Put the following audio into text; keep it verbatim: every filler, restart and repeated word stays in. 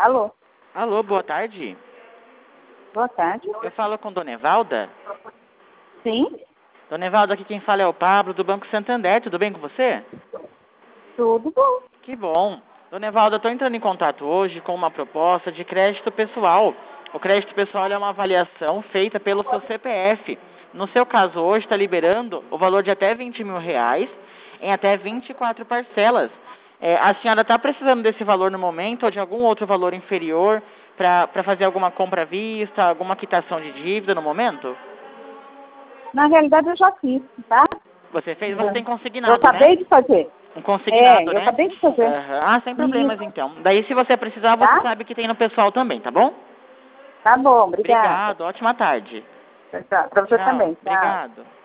Alô? Alô, boa tarde. Boa tarde. Eu falo com Dona Evalda. Sim? Dona Evalda, aqui quem fala é o Pablo, do Banco Santander. Tudo bem com você? Tudo bom. Que bom. Dona Evalda, eu estou entrando em contato hoje com uma proposta de crédito pessoal. O crédito pessoal é uma avaliação feita pelo seu C P F. No seu caso, hoje está liberando o valor de até vinte mil reais em até vinte e quatro parcelas. É, a senhora está precisando desse valor no momento ou de algum outro valor inferior para fazer alguma compra à vista, alguma quitação de dívida no momento? Na realidade eu já fiz, tá? Você fez? Você tem Eu consignado, acabei né? de fazer. Um É, consignado, eu né? acabei de fazer. Aham. Ah, sem problemas Isso, então. Daí se você precisar, você tá? sabe que tem no pessoal também, tá bom? Tá bom, obrigada. Obrigado, ótima tarde. Tchau, tchau. Pra você Tchau, também, tchau. obrigado.